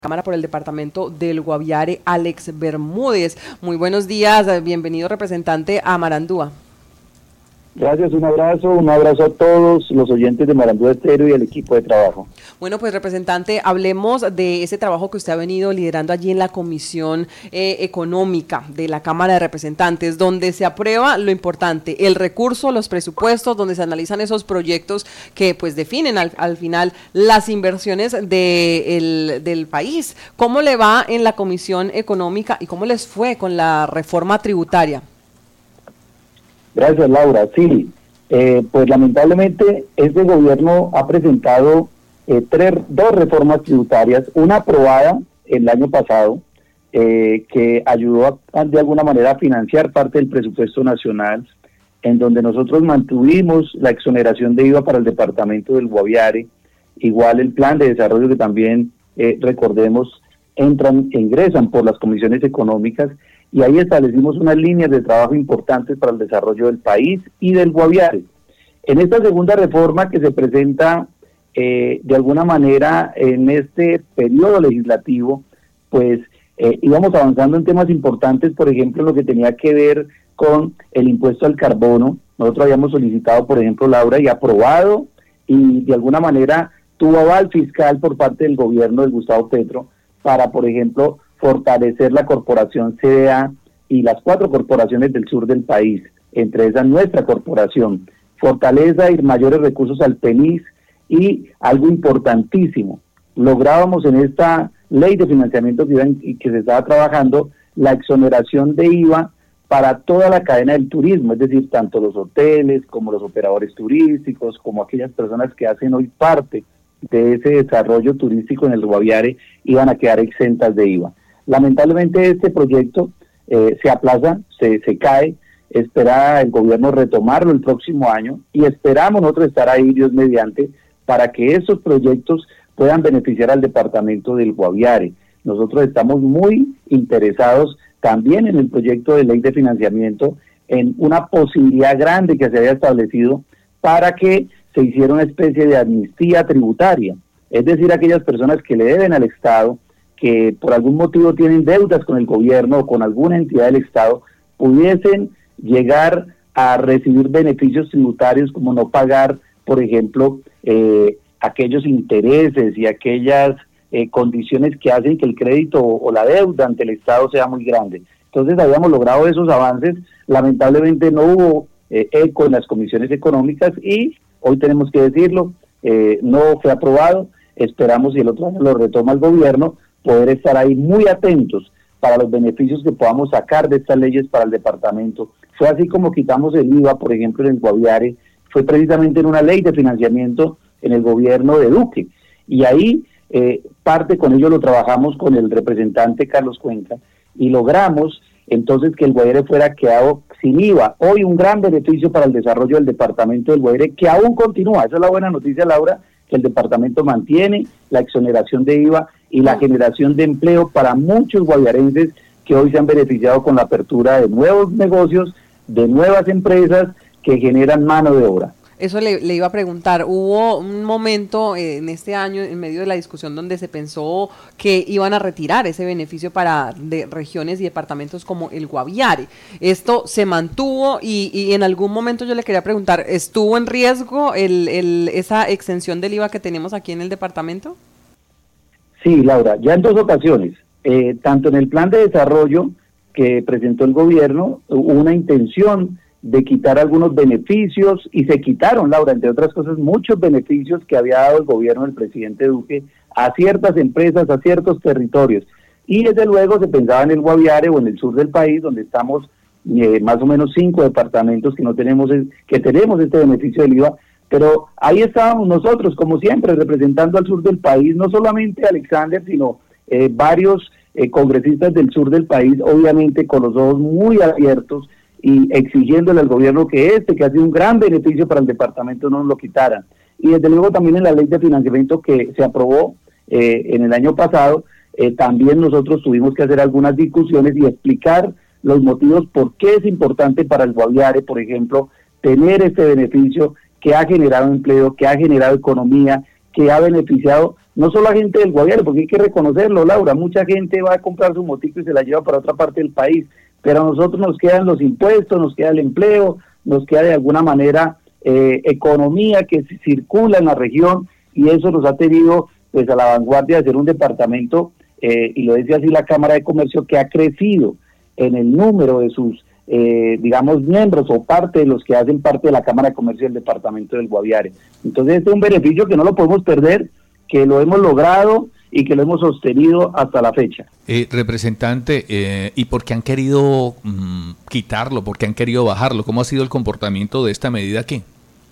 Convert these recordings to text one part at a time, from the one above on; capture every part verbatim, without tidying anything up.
Cámara por el departamento del Guaviare, Alex Bermúdez. Muy buenos días, bienvenido representante a Marandúa. Gracias, un abrazo, un abrazo a todos los oyentes de Marandúa Estéreo y el equipo de trabajo. Bueno, pues representante, hablemos de ese trabajo que usted ha venido liderando allí en la Comisión eh, Económica de la Cámara de Representantes, donde se aprueba lo importante, el recurso, los presupuestos, donde se analizan esos proyectos que pues definen al, al final las inversiones de el, del país. ¿Cómo le va en la Comisión Económica y cómo les fue con la reforma tributaria? Gracias, Laura. Sí, eh, pues lamentablemente este gobierno ha presentado eh, tres, dos reformas tributarias, una aprobada el año pasado, eh, que ayudó a, de alguna manera a financiar parte del presupuesto nacional, en donde nosotros mantuvimos la exoneración de I V A para el departamento del Guaviare, igual el plan de desarrollo que también, eh, recordemos, entran, ingresan por las comisiones económicas, y ahí establecimos unas líneas de trabajo importantes para el desarrollo del país y del Guaviare. En esta segunda reforma que se presenta eh, de alguna manera en este periodo legislativo, pues eh, íbamos avanzando en temas importantes, por ejemplo, lo que tenía que ver con el impuesto al carbono. Nosotros habíamos solicitado, por ejemplo, Laura, y aprobado, y de alguna manera tuvo aval fiscal por parte del gobierno de Gustavo Petro para, por ejemplo, fortalecer la corporación C D A y las cuatro corporaciones del sur del país, entre esas nuestra corporación, fortaleza y mayores recursos al P N I S, y algo importantísimo, lográbamos en esta ley de financiamiento que, iban, que se estaba trabajando, la exoneración de I V A para toda la cadena del turismo, es decir, tanto los hoteles como los operadores turísticos, como aquellas personas que hacen hoy parte de ese desarrollo turístico en el Guaviare, iban a quedar exentas de I V A. Lamentablemente este proyecto eh, se aplaza, se, se cae, espera el gobierno retomarlo el próximo año y esperamos nosotros estar ahí, Dios mediante, para que esos proyectos puedan beneficiar al departamento del Guaviare. Nosotros estamos muy interesados también en el proyecto de ley de financiamiento, en una posibilidad grande que se haya establecido para que se hiciera una especie de amnistía tributaria, es decir, aquellas personas que le deben al Estado, que por algún motivo tienen deudas con el gobierno o con alguna entidad del Estado, pudiesen llegar a recibir beneficios tributarios como no pagar, por ejemplo, eh, aquellos intereses y aquellas eh, condiciones que hacen que el crédito o, o la deuda ante el Estado sea muy grande. Entonces habíamos logrado esos avances, lamentablemente no hubo eh, eco en las comisiones económicas y hoy tenemos que decirlo, eh, no fue aprobado, esperamos si el otro año lo retoma el gobierno, poder estar ahí muy atentos para los beneficios que podamos sacar de estas leyes para el departamento. Fue así como quitamos el I V A, por ejemplo, en el Guaviare, fue precisamente en una ley de financiamiento en el gobierno de Duque, y ahí eh, parte con ello lo trabajamos con el representante Carlos Cuenca, y logramos entonces que el Guaviare fuera quedado sin I V A. Hoy un gran beneficio para el desarrollo del departamento del Guaviare, que aún continúa. Esa es la buena noticia, Laura, que el departamento mantiene la exoneración de I V A y la generación de empleo para muchos guaviarenses que hoy se han beneficiado con la apertura de nuevos negocios, de nuevas empresas que generan mano de obra. Eso le, le iba a preguntar, hubo un momento eh, en este año, en medio de la discusión, donde se pensó que iban a retirar ese beneficio para de regiones y departamentos como el Guaviare. Esto se mantuvo y, y en algún momento yo le quería preguntar, ¿estuvo en riesgo el, el, esa exención del I V A que tenemos aquí en el departamento? Sí, Laura, ya en dos ocasiones, eh, tanto en el plan de desarrollo que presentó el gobierno, hubo una intención de quitar algunos beneficios, y se quitaron, Laura, entre otras cosas, muchos beneficios que había dado el gobierno del presidente Duque a ciertas empresas, a ciertos territorios, y desde luego se pensaba en el Guaviare o en el sur del país, donde estamos eh, más o menos cinco departamentos que no tenemos, que tenemos este beneficio del I V A, pero ahí estábamos nosotros, como siempre, representando al sur del país, no solamente Alexander, sino eh, varios eh, congresistas del sur del país, obviamente con los ojos muy abiertos, y exigiéndole al gobierno que este, que ha sido un gran beneficio para el departamento, no nos lo quitaran. Y desde luego también en la ley de financiamiento que se aprobó eh, en el año pasado, eh, también nosotros tuvimos que hacer algunas discusiones y explicar los motivos por qué es importante para el Guaviare, por ejemplo, tener este beneficio que ha generado empleo, que ha generado economía, que ha beneficiado no solo a gente del Guaviare, porque hay que reconocerlo, Laura, mucha gente va a comprar su motico y se la lleva para otra parte del país, pero a nosotros nos quedan los impuestos, nos queda el empleo, nos queda de alguna manera eh, economía que circula en la región, y eso nos ha tenido pues a la vanguardia de ser un departamento, eh, y lo decía así la Cámara de Comercio, que ha crecido en el número de sus, eh, digamos, miembros o parte de los que hacen parte de la Cámara de Comercio del departamento del Guaviare. Entonces este es un beneficio que no lo podemos perder, que lo hemos logrado y que lo hemos sostenido hasta la fecha. Eh, representante, eh, ¿y por qué han querido mmm, quitarlo? ¿Por qué han querido bajarlo? ¿Cómo ha sido el comportamiento de esta medida aquí?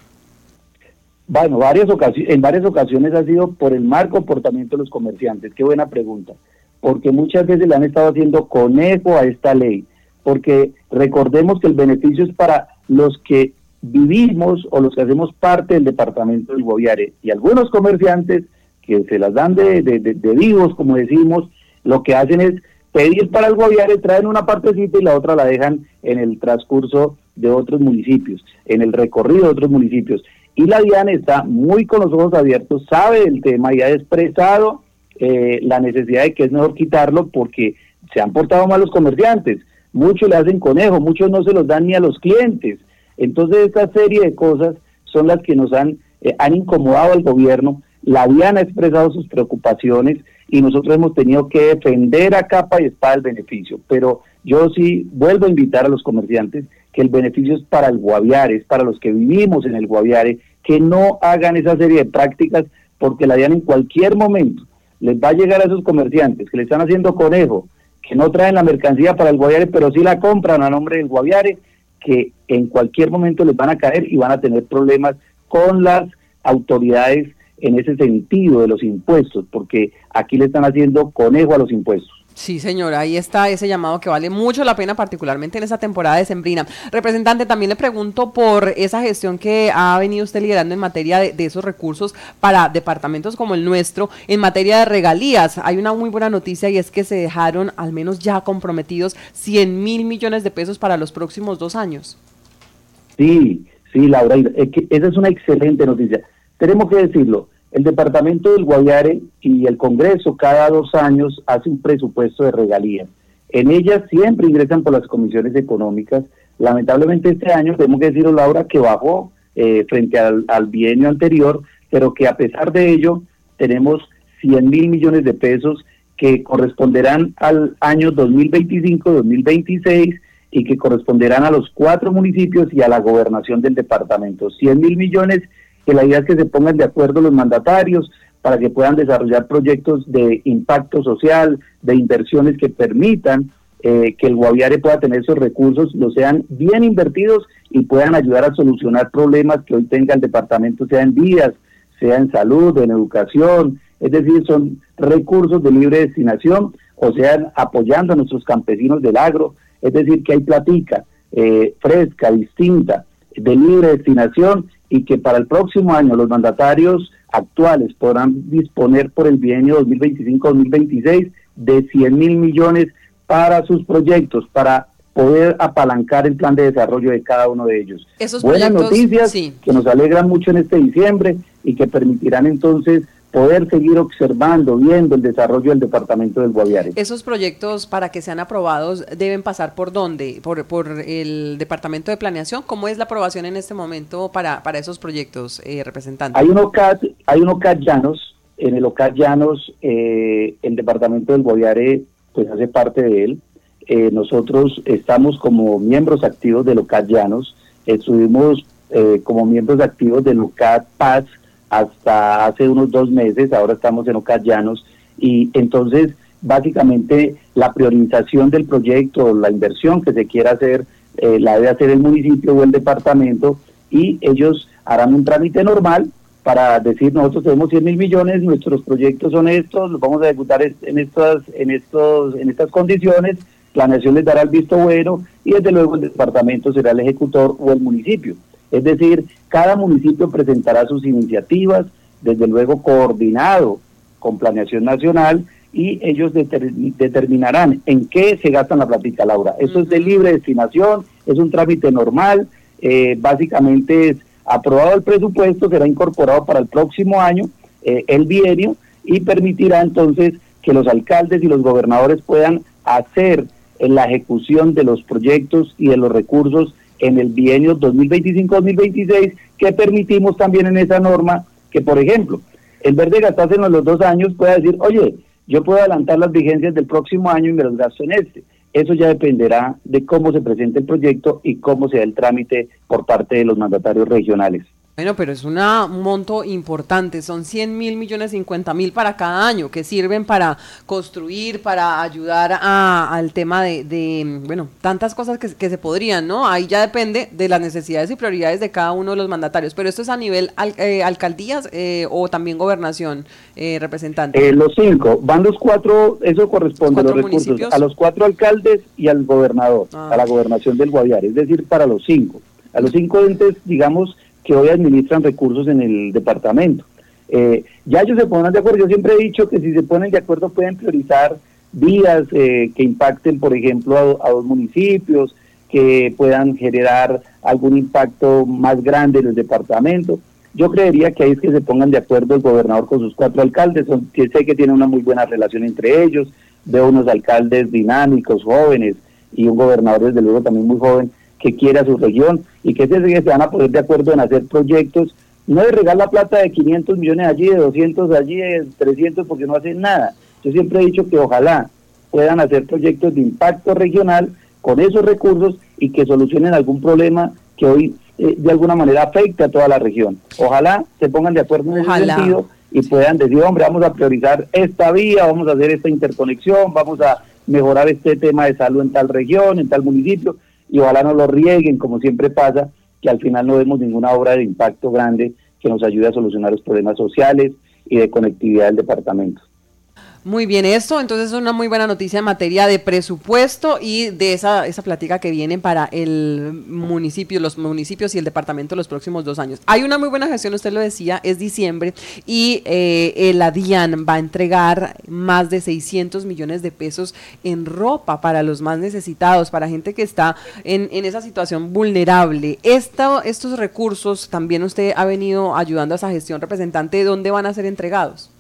Bueno, varias ocasiones, en varias ocasiones ha sido por el mal comportamiento de los comerciantes. Qué buena pregunta. Porque muchas veces le han estado haciendo conejo a esta ley. Porque recordemos que el beneficio es para los que vivimos o los que hacemos parte del departamento del Guaviare. Y algunos comerciantes que se las dan de, de, de, de vivos, como decimos, lo que hacen es pedir para el Guaviare, traen una partecita y la otra la dejan en el transcurso de otros municipios, en el recorrido de otros municipios. Y la DIAN está muy con los ojos abiertos, sabe del tema y ha expresado eh, la necesidad de que es mejor quitarlo porque se han portado mal los comerciantes, muchos le hacen conejo, muchos no se los dan ni a los clientes. Entonces esta serie de cosas son las que nos han, eh, han incomodado al gobierno. La DIAN ha expresado sus preocupaciones y nosotros hemos tenido que defender a capa y espada el beneficio, pero yo sí vuelvo a invitar a los comerciantes que el beneficio es para el Guaviare, es para los que vivimos en el Guaviare, que no hagan esa serie de prácticas porque la DIAN en cualquier momento les va a llegar a esos comerciantes que le están haciendo conejo, que no traen la mercancía para el Guaviare, pero sí la compran a nombre del Guaviare, que en cualquier momento les van a caer y van a tener problemas con las autoridades en ese sentido de los impuestos, porque aquí le están haciendo conejo a los impuestos. Sí, señora, ahí está ese llamado que vale mucho la pena, particularmente en esta temporada decembrina. Representante, también le pregunto por esa gestión que ha venido usted liderando en materia de, de esos recursos para departamentos como el nuestro, en materia de regalías. Hay una muy buena noticia y es que se dejaron al menos ya comprometidos cien mil millones de pesos para los próximos dos años. Sí, sí, Laura, es que esa es una excelente noticia. Tenemos que decirlo, el departamento del Guaviare y el Congreso cada dos años hace un presupuesto de regalías. En ellas siempre ingresan por las comisiones económicas. Lamentablemente este año, tenemos que decirlo, Laura, que bajó eh, frente al, al bienio anterior, pero que a pesar de ello tenemos cien mil millones de pesos que corresponderán al año dos mil veinticinco dos mil veintiséis y que corresponderán a los cuatro municipios y a la gobernación del departamento. cien mil millones que la idea es que se pongan de acuerdo los mandatarios para que puedan desarrollar proyectos de impacto social, de inversiones que permitan eh, que el Guaviare pueda tener esos recursos, los sean bien invertidos y puedan ayudar a solucionar problemas que hoy tenga el departamento, sea en vías, sea en salud, en educación, es decir, son recursos de libre destinación, o sean apoyando a nuestros campesinos del agro, es decir, que hay platica eh, fresca, distinta, de libre destinación, y que para el próximo año los mandatarios actuales podrán disponer por el bienio dos mil veinticinco dos mil veintiséis de cien mil millones para sus proyectos, para poder apalancar el plan de desarrollo de cada uno de ellos. Esos Buenas noticias, sí, que nos alegran mucho en este diciembre y que permitirán entonces poder seguir observando, viendo el desarrollo del departamento del Guaviare. ¿Esos proyectos, para que sean aprobados, deben pasar por dónde? ¿Por, por el departamento de planeación? ¿Cómo es la aprobación en este momento para, para esos proyectos, eh, representante? Hay un O C A D, hay un O C A D Llanos. En el O C A D Llanos, eh, el departamento del Guaviare pues hace parte de él. Eh, nosotros estamos como miembros activos del O C A D Llanos, estuvimos eh, como miembros activos del O C A D Paz hasta hace unos dos meses, ahora estamos en O C A D Llanos, y entonces básicamente la priorización del proyecto, la inversión que se quiera hacer, eh, la debe hacer el municipio o el departamento, y ellos harán un trámite normal para decir, nosotros tenemos cien mil millones, nuestros proyectos son estos, los vamos a ejecutar en estas, en estos, en estas condiciones, planeación les dará el visto bueno, y desde luego el departamento será el ejecutor o el municipio. Es decir, cada municipio presentará sus iniciativas, desde luego coordinado con Planeación Nacional, y ellos deter, determinarán en qué se gastan la plática, Laura. Eso uh-huh. es de libre destinación, es un trámite normal, eh, básicamente es aprobado el presupuesto, será incorporado para el próximo año, eh, el bienio, y permitirá entonces que los alcaldes y los gobernadores puedan hacer en la ejecución de los proyectos y de los recursos en el bienio dos mil veinticinco dos mil veintiséis, que permitimos también en esa norma que, por ejemplo, en vez de gastarse en los dos años, pueda decir, oye, yo puedo adelantar las vigencias del próximo año y me los gasto en este. Eso ya dependerá de cómo se presente el proyecto y cómo sea el trámite por parte de los mandatarios regionales. Bueno, pero es una, un monto importante, son cien mil millones, cincuenta mil para cada año, que sirven para construir, para ayudar a, al tema de, de, bueno, tantas cosas que, que se podrían, ¿no? Ahí ya depende de las necesidades y prioridades de cada uno de los mandatarios, pero esto es a nivel al, eh, alcaldías eh, o también gobernación, eh, representante. Eh, los cinco, van los cuatro, eso corresponde a los recursos, municipios? A los cuatro alcaldes y al gobernador, ah. a la gobernación del Guaviare, es decir, para los cinco, a los cinco entes, digamos, que hoy administran recursos en el departamento. Eh, ya ellos se ponen de acuerdo, yo siempre he dicho que si se ponen de acuerdo pueden priorizar vías eh, que impacten, por ejemplo, a, a dos municipios, que puedan generar algún impacto más grande en el departamento. Yo creería que ahí es que se pongan de acuerdo el gobernador con sus cuatro alcaldes, son, que sé que tienen una muy buena relación entre ellos, veo unos alcaldes dinámicos, jóvenes, y un gobernador desde luego también muy joven, que quiera su región, y que se, se van a poner de acuerdo en hacer proyectos, no de regar la plata de quinientos millones allí, de doscientos allí, de trescientos, porque no hacen nada. Yo siempre he dicho que ojalá puedan hacer proyectos de impacto regional con esos recursos y que solucionen algún problema que hoy eh, de alguna manera afecta a toda la región. Ojalá se pongan de acuerdo en ojalá. ese sentido y puedan decir, hombre, vamos a priorizar esta vía, vamos a hacer esta interconexión, vamos a mejorar este tema de salud en tal región, en tal municipio, y ojalá no lo rieguen, como siempre pasa, que al final no vemos ninguna obra de impacto grande que nos ayude a solucionar los problemas sociales y de conectividad del departamento. Muy bien, esto entonces es una muy buena noticia en materia de presupuesto y de esa esa plática que viene para el municipio, los municipios y el departamento los próximos dos años. Hay una muy buena gestión, usted lo decía, es diciembre y eh, la DIAN va a entregar más de seiscientos millones de pesos en ropa para los más necesitados, para gente que está en, en esa situación vulnerable. Esta, estos recursos también usted ha venido ayudando a esa gestión, representante, ¿dónde van a ser entregados?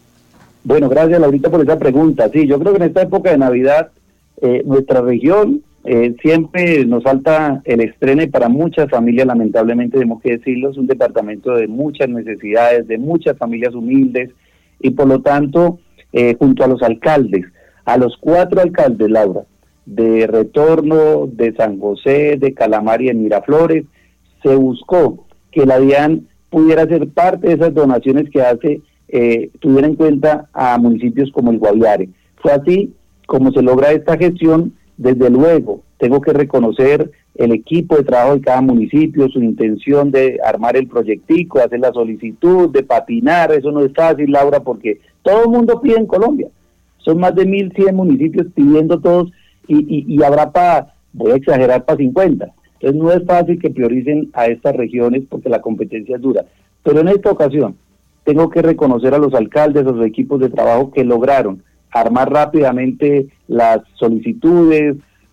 Bueno, gracias Laurita por esa pregunta. Sí, yo creo que en esta época de Navidad eh, nuestra región eh, siempre nos falta el estreno y para muchas familias, lamentablemente tenemos que decirlo, es un departamento de muchas necesidades, de muchas familias humildes y por lo tanto eh, junto a los alcaldes, a los cuatro alcaldes, Laura, de Retorno, de San José, de Calamar y de Miraflores, se buscó que la DIAN pudiera ser parte de esas donaciones que hace Eh, tuviera en cuenta a municipios como el Guaviare. Fue así como se logra esta gestión. Desde luego, tengo que reconocer el equipo de trabajo de cada municipio, su intención de armar el proyectico, de hacer la solicitud, de patinar. Eso no es fácil, Laura, porque todo el mundo pide en Colombia. Son más de mil cien municipios pidiendo todos y, y, y habrá para, voy a exagerar, para cincuenta. Entonces no es fácil que prioricen a estas regiones porque la competencia es dura. Pero en esta ocasión, tengo que reconocer a los alcaldes, a los equipos de trabajo que lograron armar rápidamente las solicitudes,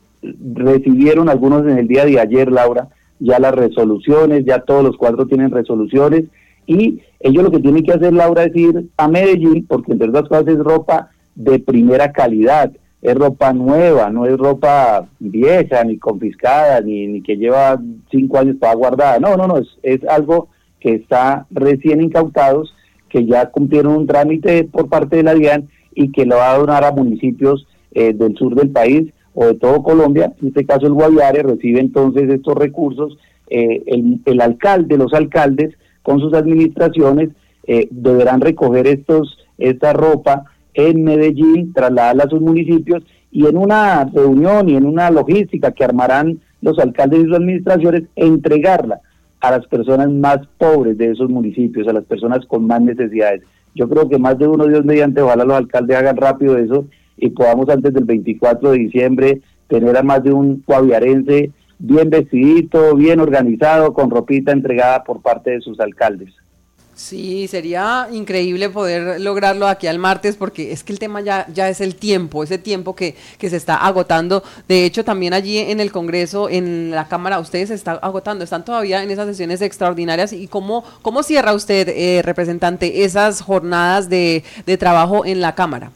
recibieron algunos en el día de ayer, Laura, ya las resoluciones, ya todos los cuatro tienen resoluciones, y ellos lo que tienen que hacer, Laura, es ir a Medellín, porque entre otras cosas es ropa de primera calidad, es ropa nueva, no es ropa vieja, ni confiscada, ni, ni que lleva cinco años para guardada, no, no, no, es, es algo que está recién incautados, que ya cumplieron un trámite por parte de la DIAN y que lo va a donar a municipios eh, del sur del país o de todo Colombia. En este caso el Guaviare recibe entonces estos recursos, eh, el, el alcalde, los alcaldes con sus administraciones eh, deberán recoger estos esta ropa en Medellín, trasladarla a sus municipios y en una reunión y en una logística que armarán los alcaldes y sus administraciones, entregarla a las personas más pobres de esos municipios, a las personas con más necesidades. Yo creo que más de uno, Dios mediante, ojalá los alcaldes hagan rápido eso y podamos antes del veinticuatro de diciembre tener a más de un guaviarense bien vestidito, bien organizado, con ropita entregada por parte de sus alcaldes. Sí, sería increíble poder lograrlo aquí al martes porque es que el tema ya, ya es el tiempo, ese tiempo que, que se está agotando. De hecho, también allí en el Congreso, en la Cámara, ustedes se están agotando, están todavía en esas sesiones extraordinarias. ¿Y cómo, cómo cierra usted, eh, representante, esas jornadas de, de trabajo en la Cámara?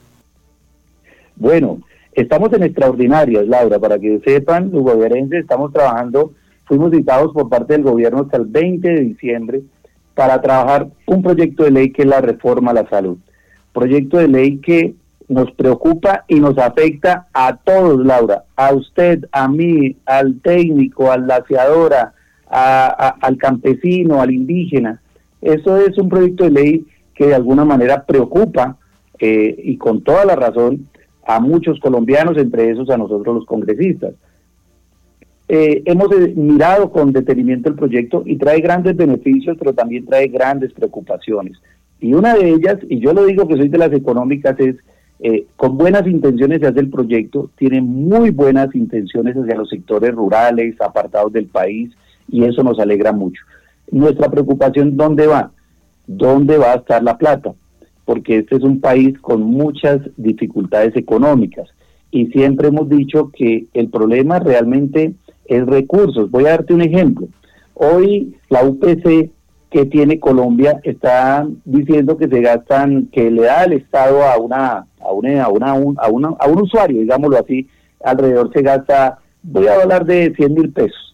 Bueno, estamos en extraordinarias, Laura, para que sepan, los boyarenses estamos trabajando, fuimos citados por parte del gobierno hasta el veinte de diciembre para trabajar un proyecto de ley que es la reforma a la salud. Proyecto de ley que nos preocupa y nos afecta a todos, Laura, a usted, a mí, al técnico, a la aseadora, a, a, al campesino, al indígena. Eso es un proyecto de ley que de alguna manera preocupa, eh, y con toda la razón, a muchos colombianos, entre esos a nosotros los congresistas. Eh, hemos eh, mirado con detenimiento el proyecto y trae grandes beneficios, pero también trae grandes preocupaciones. Y una de ellas, y yo lo digo que soy de las económicas, es eh, con buenas intenciones se hace el proyecto, tiene muy buenas intenciones hacia los sectores rurales, apartados del país, y eso nos alegra mucho. Nuestra preocupación, ¿dónde va? ¿Dónde va a estar la plata? Porque este es un país con muchas dificultades económicas, y siempre hemos dicho que el problema realmente es recursos. Voy a darte un ejemplo. Hoy la U P C que tiene Colombia está diciendo que se gastan, que le da el Estado a una a una a una, a una a un usuario, digámoslo así, alrededor se gasta, voy a hablar de cien mil pesos,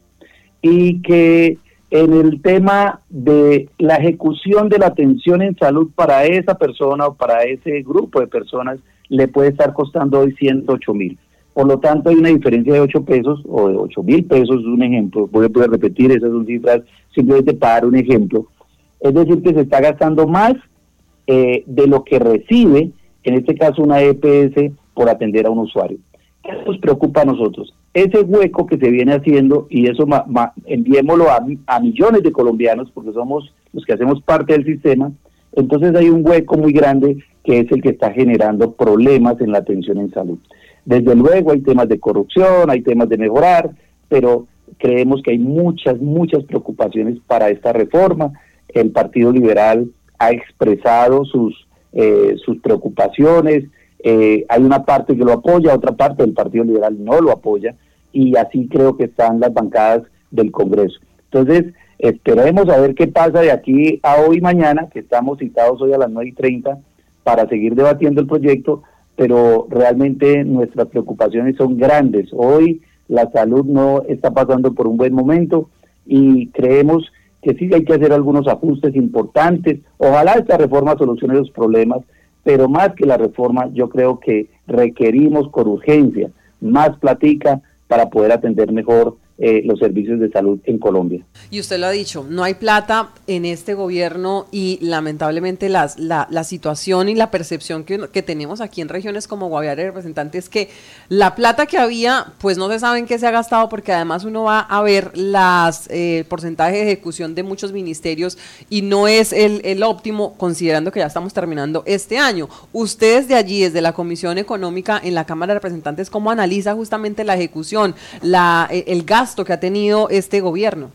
y que en el tema de la ejecución de la atención en salud para esa persona o para ese grupo de personas le puede estar costando hoy ciento ocho mil. Por lo tanto, hay una diferencia de ocho pesos o de ocho mil pesos, un ejemplo. Voy a poder repetir, esas son cifras simplemente para dar un ejemplo. Es decir, que se está gastando más eh, de lo que recibe, en este caso una E P S, por atender a un usuario. ¿Qué nos preocupa a nosotros? Ese hueco que se viene haciendo, y eso ma, ma, enviémoslo a, a millones de colombianos, porque somos los que hacemos parte del sistema, entonces hay un hueco muy grande que es el que está generando problemas en la atención en salud. Desde luego hay temas de corrupción, hay temas de mejorar, pero creemos que hay muchas, muchas preocupaciones para esta reforma. El Partido Liberal ha expresado sus, eh, sus preocupaciones, eh, hay una parte que lo apoya, otra parte del Partido Liberal no lo apoya, y así creo que están las bancadas del Congreso. Entonces, esperemos a ver qué pasa de aquí a hoy y mañana, que estamos citados hoy a las nueve y treinta para seguir debatiendo el proyecto, pero realmente nuestras preocupaciones son grandes. Hoy la salud no está pasando por un buen momento y creemos que sí hay que hacer algunos ajustes importantes. Ojalá esta reforma solucione los problemas, pero más que la reforma, yo creo que requerimos con urgencia más platica para poder atender mejor eh, los servicios de salud en Colombia. Y usted lo ha dicho, no hay plata en este gobierno y lamentablemente las, la, la situación y la percepción que, que tenemos aquí en regiones como Guaviare, representante, es que la plata que había, pues no se sabe en qué se ha gastado, porque además uno va a ver las eh, porcentajes de ejecución de muchos ministerios y no es el, el óptimo, considerando que ya estamos terminando este año. Ustedes de allí, desde la Comisión Económica en la Cámara de Representantes, ¿cómo analiza justamente la ejecución, la, el gasto que ha tenido este gobierno?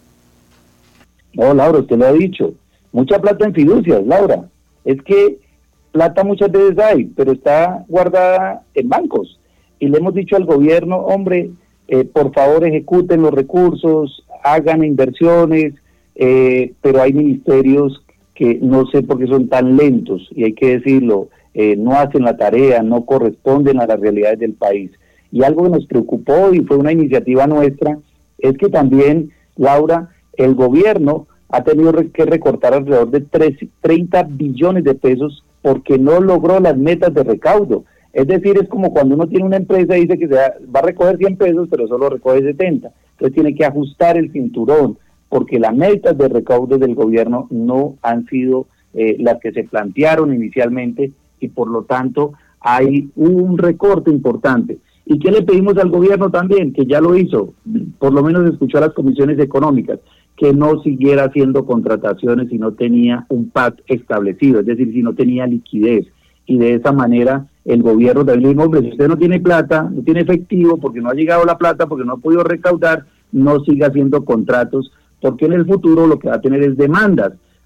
No, Laura, usted lo ha dicho, mucha plata en fiducias, Laura. Es que plata muchas veces hay, pero está guardada en bancos. Y le hemos dicho al gobierno, hombre, eh, por favor ejecuten los recursos, hagan inversiones, eh, pero hay ministerios que no sé por qué son tan lentos, y hay que decirlo, eh, no hacen la tarea, no corresponden a las realidades del país. Y algo que nos preocupó y fue una iniciativa nuestra, es que también, Laura, el gobierno ha tenido que recortar alrededor de treinta billones de pesos porque no logró las metas de recaudo. Es decir, es como cuando uno tiene una empresa y dice que se va, va a recoger cien pesos, pero solo recoge setenta. Entonces tiene que ajustar el cinturón, porque las metas de recaudo del gobierno no han sido eh, las que se plantearon inicialmente, y por lo tanto hay un recorte importante. ¿Y qué le pedimos al gobierno también? Que ya lo hizo, por lo menos escuchó a las comisiones económicas, que no siguiera haciendo contrataciones si no tenía un P A T establecido, es decir, si no tenía liquidez. Y de esa manera el gobierno también le dijo, hombre, si usted no tiene plata, no tiene efectivo, porque no ha llegado la plata, porque no ha podido recaudar, no siga haciendo contratos, porque en el futuro lo que va a tener es demandas.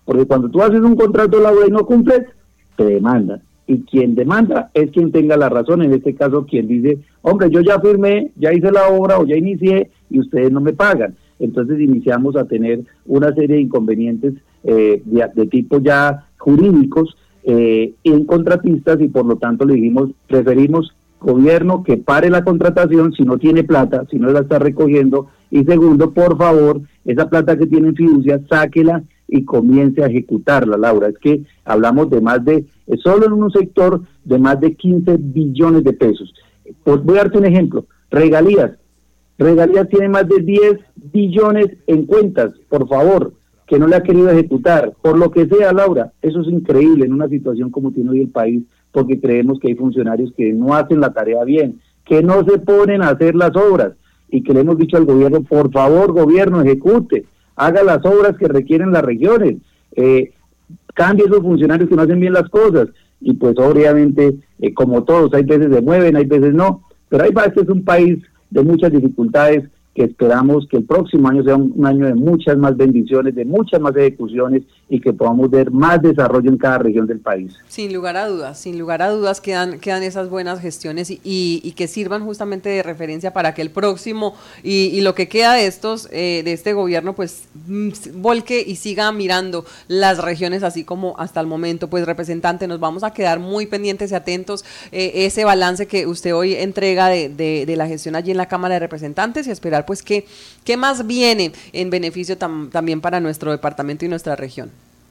porque cuando tú haces un contrato laboral y no cumples, te demandan. Y quien demanda es quien tenga la razón, en este caso quien dice, hombre, yo ya firmé, ya hice la obra o ya inicié y ustedes no me pagan. Entonces iniciamos a tener una serie de inconvenientes eh, de, de tipo ya jurídicos eh, en contratistas, y por lo tanto le dijimos, preferimos gobierno que pare la contratación si no tiene plata, si no la está recogiendo, y segundo, por favor, esa plata que tiene en fiducia, sáquela y comience a ejecutarla, Laura. Es que hablamos de más de, solo en un sector, de más de quince billones de pesos. Pues voy a darte un ejemplo, regalías. Regalías tiene más de diez billones en cuentas, por favor, que no le ha querido ejecutar, por lo que sea, Laura. Eso es increíble en una situación como tiene hoy el país, porque creemos que hay funcionarios que no hacen la tarea bien, que no se ponen a hacer las obras, y que le hemos dicho al gobierno, por favor, gobierno, ejecute, haga las obras que requieren las regiones, eh, cambie esos funcionarios que no hacen bien las cosas, y pues obviamente, eh, como todos, hay veces se mueven, hay veces no, pero ahí va, este es un país de muchas dificultades, que esperamos que el próximo año sea un, un año de muchas más bendiciones, de muchas más ejecuciones, y que podamos ver más desarrollo en cada región del país. Sin lugar a dudas, sin lugar a dudas quedan, quedan esas buenas gestiones y, y, y que sirvan justamente de referencia para que el próximo y, y lo que queda de estos, eh, de este gobierno, pues volque y siga mirando las regiones así como hasta el momento. Pues representante, nos vamos a quedar muy pendientes y atentos eh, ese balance que usted hoy entrega de, de, de la gestión allí en la Cámara de Representantes, y esperar pues que qué más viene en beneficio tam, también para nuestro departamento y nuestra región.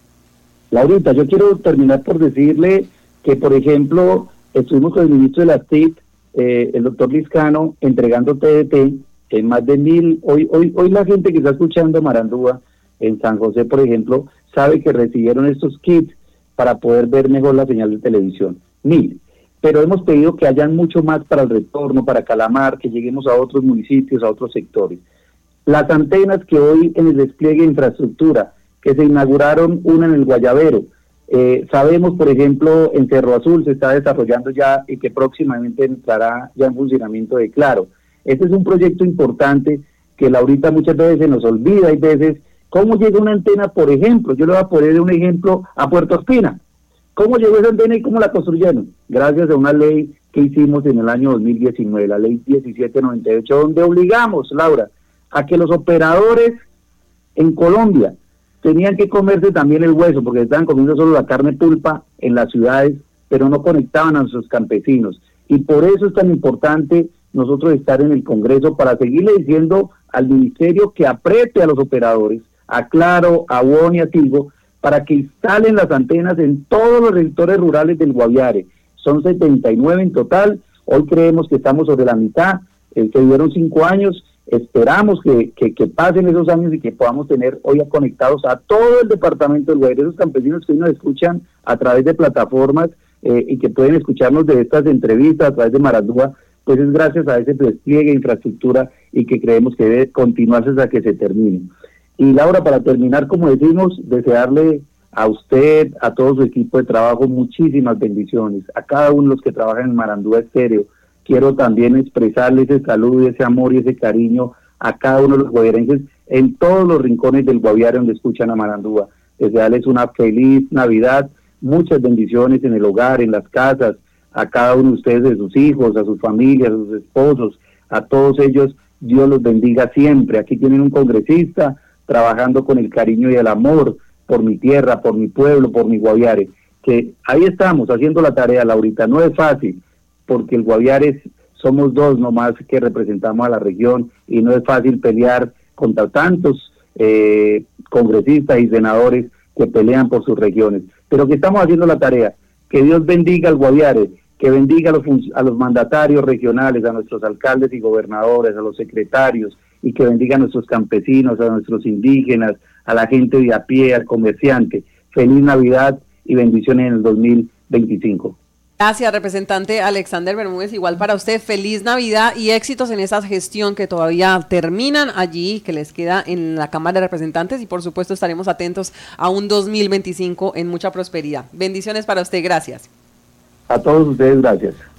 Laurita, yo quiero terminar por decirle que, por ejemplo, estuvimos con el ministro de la T I C, eh, el doctor Lizcano, entregando T D T en más de mil. Hoy, hoy, hoy la gente que está escuchando Marandúa, en San José, por ejemplo, sabe que recibieron estos kits para poder ver mejor la señal de televisión. Mil. Pero hemos pedido que hayan mucho más para el retorno, para Calamar, que lleguemos a otros municipios, a otros sectores. Las antenas que hoy en el despliegue de infraestructura, que se inauguraron una en el Guayabero, eh, sabemos, por ejemplo, en Cerro Azul se está desarrollando ya y que próximamente entrará ya en funcionamiento de Claro. Este es un proyecto importante que Laurita muchas veces se nos olvida, hay veces, ¿cómo llega una antena, por ejemplo? Yo le voy a poner un ejemplo a Puerto Espina. ¿Cómo llegó esa antena y cómo la construyeron? Gracias a una ley que hicimos en el año dos mil diecinueve, la ley diecisiete noventa y ocho, donde obligamos, Laura, a que los operadores en Colombia tenían que comerse también el hueso, porque estaban comiendo solo la carne pulpa en las ciudades, pero no conectaban a nuestros campesinos. Y por eso es tan importante nosotros estar en el Congreso, para seguirle diciendo al ministerio que apriete a los operadores, a Claro, a W O N y a Tigo, para que instalen las antenas en todos los sectores rurales del Guaviare. Son setenta y nueve en total, hoy creemos que estamos sobre la mitad, eh, que dieron cinco años, esperamos que, que, que pasen esos años y que podamos tener hoy conectados a todo el departamento del Guaviare, esos campesinos que hoy nos escuchan a través de plataformas eh, y que pueden escucharnos de estas entrevistas a través de Marandúa, pues es gracias a ese despliegue de infraestructura, y que creemos que debe continuarse hasta que se termine. Y Laura, para terminar, como decimos, desearle a usted, a todo su equipo de trabajo, muchísimas bendiciones, a cada uno de los que trabajan en Marandúa Estéreo. Quiero también expresarle ese saludo, ese amor y ese cariño a cada uno de los guaviarenses en todos los rincones del Guaviare donde escuchan a Marandúa. Desearles una feliz Navidad, muchas bendiciones en el hogar, en las casas, a cada uno de ustedes, de sus hijos, a sus familias, a sus esposos, a todos ellos, Dios los bendiga siempre. Aquí tienen un congresista trabajando con el cariño y el amor por mi tierra, por mi pueblo, por mi Guaviare, que ahí estamos haciendo la tarea, Laurita. No es fácil, porque el Guaviare somos dos nomás que representamos a la región, y no es fácil pelear contra tantos eh, congresistas y senadores que pelean por sus regiones, pero que estamos haciendo la tarea. Que Dios bendiga al Guaviare, que bendiga a los, a los mandatarios regionales, a nuestros alcaldes y gobernadores, a los secretarios, y que bendiga a nuestros campesinos, a nuestros indígenas, a la gente de a pie, al comerciante. Feliz Navidad y bendiciones en el dos mil veinticinco. Gracias, representante Alexander Bermúdez. Igual para usted, feliz Navidad y éxitos en esa gestión que todavía terminan allí, que les queda en la Cámara de Representantes, y por supuesto estaremos atentos a un dos mil veinticinco en mucha prosperidad. Bendiciones para usted, gracias. A todos ustedes, gracias.